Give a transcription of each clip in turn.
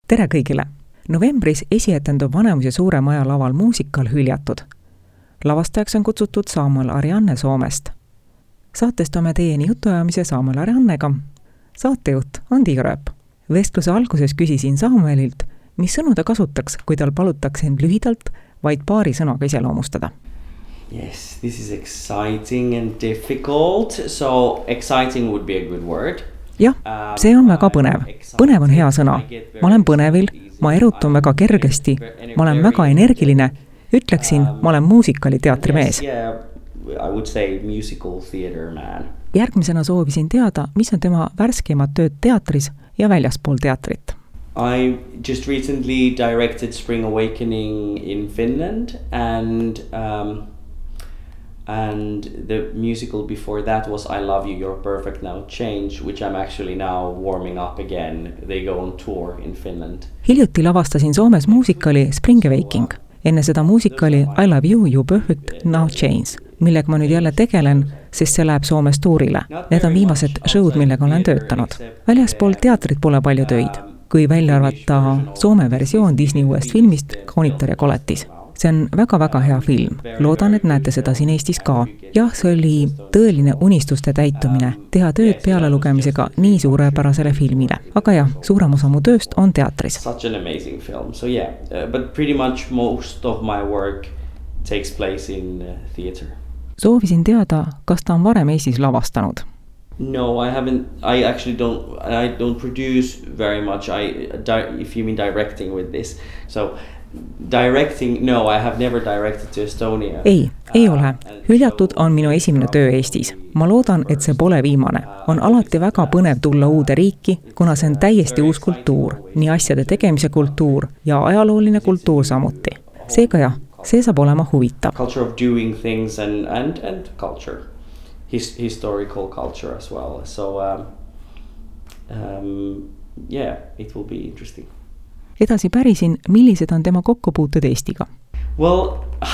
Tere kõigile! Novembris esietendub Vanemuise suure maja laval muusikal Hüljatud. Lavastajaks on kutsutud Samuel Arianne Soomest. Saatest toome teieni jutuajamise Samuel Ariannega. Saatejuht on Tiiu Rööp. Vestluse alguses küsisin Samuelilt, mis sõnu ta kasutaks, kui tal palutaks end lühidalt vaid paari sõnaga iseloomustada. Yes, this is exciting and difficult. So exciting would be a good word. Jah, see on väga põnev. Põnev on hea sõna. Ma olen põnevil, ma erutun väga kergesti, ma olen väga energiline. Ütleksin, ma olen muusikaliteatri mees. Järgmisena soovisin teada, mis on tema värskeimad tööd teatris ja väljaspool teatrit. I just recently directed Spring Awakening in Finland and the musical before that was I Love You, You're Perfect Now, Change, which I'm actually now warming up again. They go on tour in Finland. Hiljuti lavastasin Soomes muusikali Spring Awakening. Enne seda muusikali I Love You, You're Perfect Now, Change, millega ma nüüd jälle tegelen, sest see läheb Soomes tuurile. Need on viimased showd, millega olen töötanud. Väljaspool teatrit pole palju töid, kui välja arvata Soome versioon Disney uuest filmist Kaunitar ja koletis. See on väga-väga hea film. Loodan, et näete seda siin Eestis ka. Jah, see oli tõeline unistuste täitumine, teha tööd peale lugemisega nii suurepärasele filmile. Aga jah, suurem osa mu tööst on teatris. Such an amazing film. So yeah, but pretty much most of my work takes place in theater. Soovisin teada, kas ta on varem Eestis lavastanud. No, I haven't. I actually don't produce very much. If you mean directing with this. So directing, no, I have never directed to Estonia. Ei ole. Hüljatud on minu esimene töö Eestis. Ma loodan, et see pole viimane. On alati väga põnev tulla uude riiki, kuna see on täiesti uus kultuur, nii asjade tegemise kultuur ja ajalooline kultuur samuti. Seega jah, see saab olema huvitav. Culture of doing things and culture. Historical culture as well. So yeah, it will be interesting. Edasi pärisin, millised on tema kokkupuuted Eestiga? Well,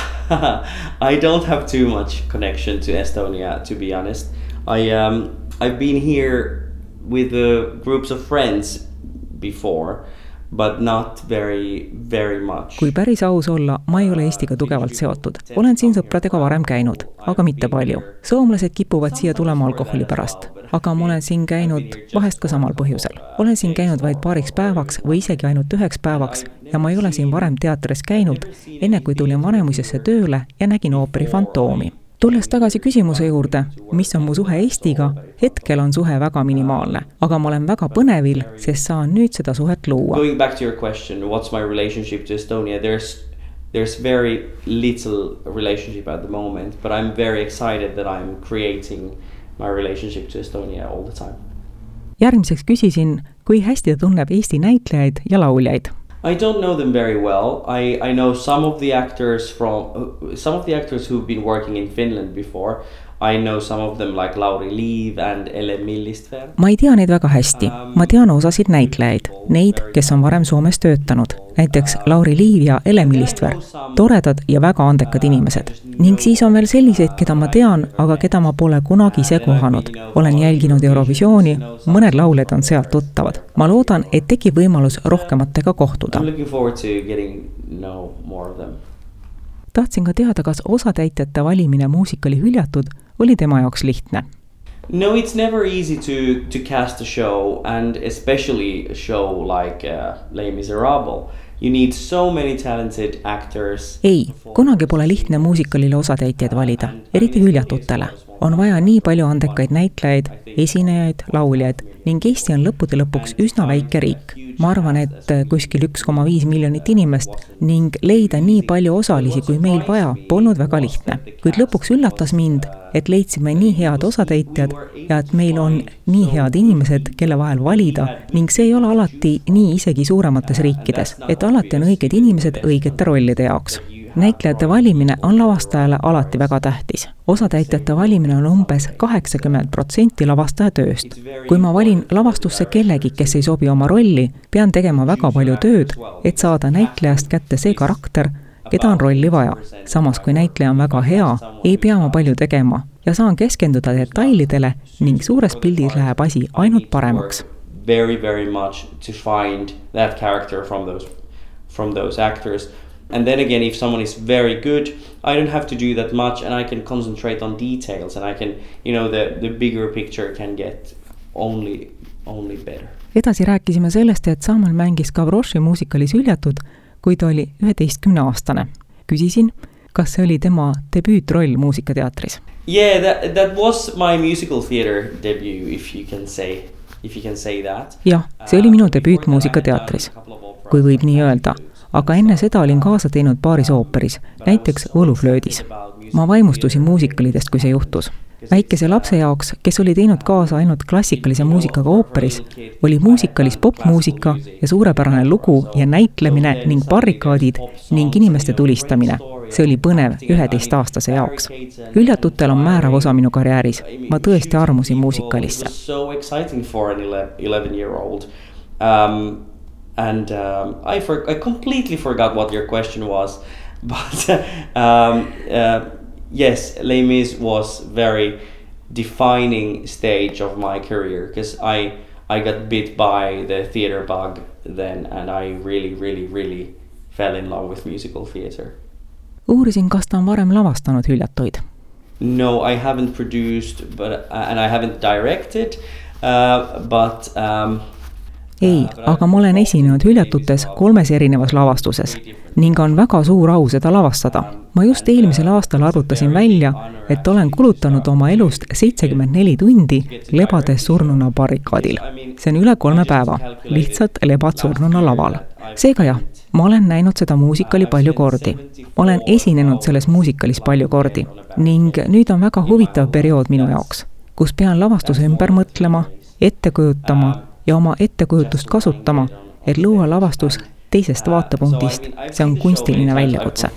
I don't have too much connection to Estonia, to be honest. I've been here with groups of friends before, but not very much. Kui päris aus olla, ma ei ole Eestiga tugevalt seotud. Olen siin sõpradega varem käinud, aga mitte palju. Soomlased kipuvad siia tulema alkoholi pärast, aga ma olen siin käinud vahest ka samal põhjusel. Olen siin käinud vaid paariks päevaks või isegi ainult 1 päevaks ja ma ei ole siin varem teatris käinud, enne kui tulin Vanemuisesse tööle ja nägin ooperi Fantoomi. Tulles tagasi küsimuse juurde, mis on mu suhe Eestiga, hetkel on suhe väga minimaalne, aga ma olen väga põnevil, sest saan nüüd seda suhet luua. Going back to your question, what's my relationship to Estonia? There's very little relationship at the moment, but I'm very excited that I'm creating my relationship to Estonia all the time. Järgmiseks küsisin, kui hästi ta tunneb Eesti näitlejaid ja lauljaid. I don't know them very well. I know some of the actors who've been working in Finland before. I know some of them like Lauri Liiv and Ele Millistver. Ma ei tea neid väga hästi. Ma tean osasid näitlejaid, neid, kes on varem Soomes töötanud. Näiteks Lauri Liiv ja Ele Millistver. Toredad ja väga andekad inimesed. Ning siis on veel selliseid, keda ma tean, aga keda ma pole kunagi ise kohanud. Olen jälginud Eurovisiooni, mõned lauljad on sealt tuttavad. Ma loodan, et tekib võimalus rohkematega kohtuda. I'm looking forward to getting know more of them. Tahtsin ka teada, kas osatäitjate valimine muusikali Hüljatud oli tema jaoks lihtne. No, it's never easy to cast a show, and especially a show like Les Miserables. You need so many talented actors. Ei, kunagi pole lihtne muusikalile osatäitjaid valida, eriti Hüljatutele. On vaja nii palju andekaid näitlejaid, esinejaid, lauljaid ning Eesti on lõppude lõpuks üsna väike riik. Ma arvan, et kuskil 1,5 miljonit inimest ning leida nii palju osalisi kui meil vaja polnud väga lihtne. Kuid lõpuks üllatas mind, et leidsime nii head osatäitjad ja et meil on nii head inimesed, kelle vahel valida ning see ei ole alati nii isegi suuremates riikides, et alati on õiged inimesed õigete rollide jaoks. Näitlejate valimine on lavastajale alati väga tähtis. Osatäitjate valimine on umbes 80% lavastaja tööst. Kui ma valin lavastusse kellegi, kes ei sobi oma rolli, pean tegema väga palju tööd, et saada näitlejast kätte see karakter, keda on rolli vaja. Samas kui näitleja on väga hea, ei pea ma palju tegema ja saan keskenduda detailidele ning suures pildis läheb asi ainult paremaks. very, very much to find that character from those actors. And then again, if someone is very good, I don't have to do that much, and I can concentrate on details, and I can, the bigger picture can get only better. Edasi rääkisime sellest, et Samuel mängis Gavroši muusikalis Hüljatud, kui ta oli 11-aastane. Küsisin, kas see oli tema debüütroll muusikateatris? Yeah, that was my musical theater debut, if you can say that. Jah, see oli minu debüüt muusikateatris, kui võib nii öelda. Aga enne seda olin kaasa teinud paaris ooperis, näiteks Võluflöödis. Ma vaimustusin muusikalidest, kui see juhtus. Väikese lapse jaoks, kes oli teinud kaasa ainult klassikalise muusikaga ooperis, oli muusikalis popmuusika ja suurepärane lugu ja näitlemine ning barrikaadid ning inimeste tulistamine. See oli põnev 11-aastase jaoks. Hüljatutel on määrav osa minu karjääris. Ma tõesti armusin muusikalisse. And I completely forgot what your question was, but yes, Les Mis was very defining stage of my career, because I got bit by the theater bug then, and I really fell in love with musical theater. Uurisin, kas ta on varem lavastanud Hüljatuid. No, I haven't produced, and I haven't directed, but Ei, aga ma olen esinenud Hüljatutes 3 erinevas lavastuses ning on väga suur au seda lavastada. Ma just eelmisel aastal arvutasin välja, et olen kulutanud oma elust 74 tundi lebades surnuna barrikaadil. See on üle 3 päeva, lihtsalt lebad surnuna laval. Seega jah, ma olen näinud seda muusikali palju kordi. Olen esinenud selles muusikalis palju kordi ning nüüd on väga huvitav periood minu jaoks, kus pean lavastuse ümber mõtlema, ette kujutama ja oma ettekujutust kasutama, et luua lavastus teisest vaatepunktist. See on kunstiline väljakutse.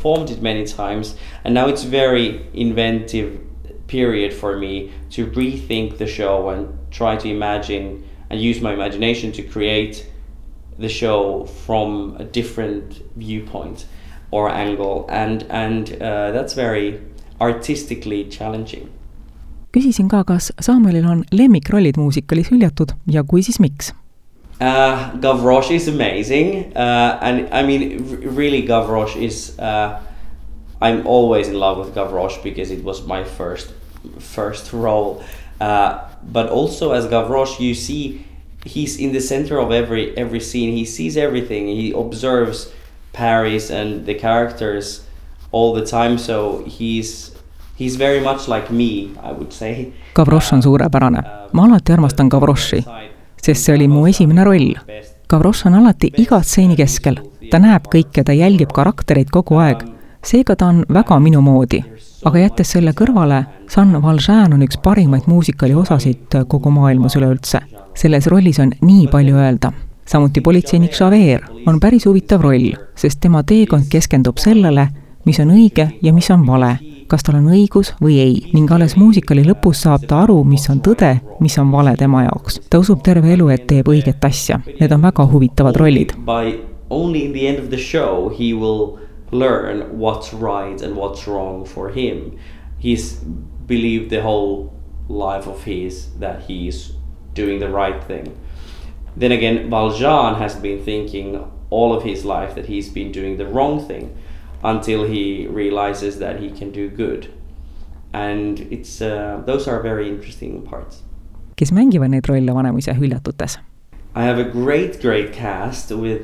And now it's very inventive period for me to rethink the show and try to imagine and use my imagination to create the show from a different viewpoint or angle, and that's very artistically challenging. Küsisin ka, kas Samuelil on lemmikrollid muusikalis Hüljatud ja kui siis miks? Gavroche is amazing, and I mean really Gavroche is I'm always in love with Gavroche because it was my first role, but also as Gavroche you see he's in the center of every scene. He sees everything, he observes Paris and the characters all the time, so He's very much like me, I would say. Gavroche on suurepärane. Ma alati armastan Gavroche'i, sest see oli mu esimene roll. Gavroche on alati iga stseeni keskel. Ta näeb kõike, ta jälgib karaktereid kogu aeg. Seega ta on väga minu moodi. Aga jättes selle kõrvale, Jean Valjean on üks parimaid muusikali osasid kogu maailmas üleüldse. Selles rollis on nii palju öelda. Samuti politseinik Javert on päris huvitav roll, sest tema teekond keskendub sellele, mis on õige ja mis on vale. Kas tal on õigus või ei, ning alles muusikali lõpus saab ta aru, mis on tõde, mis on vale tema jaoks. Ta usub terve elu, et teeb õiget asja. Need on väga huvitavad rollid. Only in the end of the show he will learn what's right and what's wrong for him. He's believed the whole life of his that he's doing the right thing. Then again, Valjean has been thinking all of his life that he's been doing the wrong thing, until he realizes that he can do good. And it's those are very interesting parts. Kes mängivad neid rolle Vanemuise Hüljatutes? I have a great cast with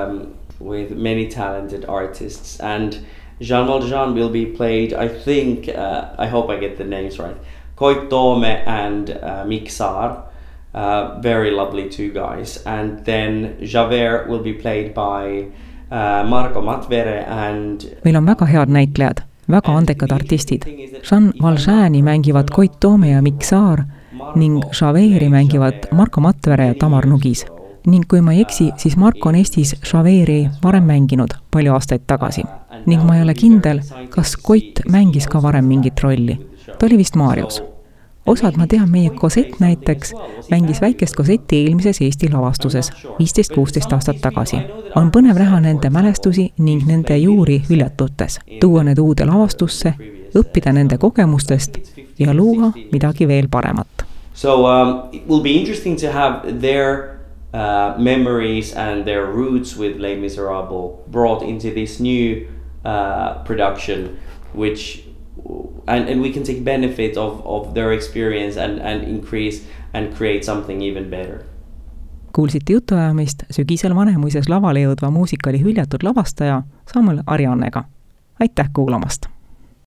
many talented artists, and Jean Valjean will be played, I think, I hope I get the names right, Koit Toome and Mikk Saar, very lovely 2 guys. And then Javert will be played by Marko Matvere and meil on väga head näitlejad, väga andekad artistid. Jean Valjeani mängivad Koit Toome ja Mikk Saar ning Javert'i mängivad Marko Matvere ja Tamar Nugis. Ning kui ma ei eksi, siis Marko on Eestis Javert'i varem mänginud palju aastaid tagasi. Ning ma ei ole kindel, kas Koit mängis ka varem mingit rolli. Ta oli vist Marius. Osad ma tean, meie Cosette näiteks mängis väikest Cosetti eelmises Eesti lavastuses 15-16 aastat tagasi. On põnev näha nende mälestusi ning nende juuri Hüljatutes, tuua need uude lavastusse, õppida nende kogemustest ja luua midagi veel paremat. So it will be interesting to have their memories and their roots with Les Miserables brought into this new production, which and we can take benefit of their experience and increase and create something even better. Kuulsite jutuajamist sügisel Vanemuises lavale jõudva muusikali hüljatud lavastaja Samuel Ariannega. Aitäh kuulamast!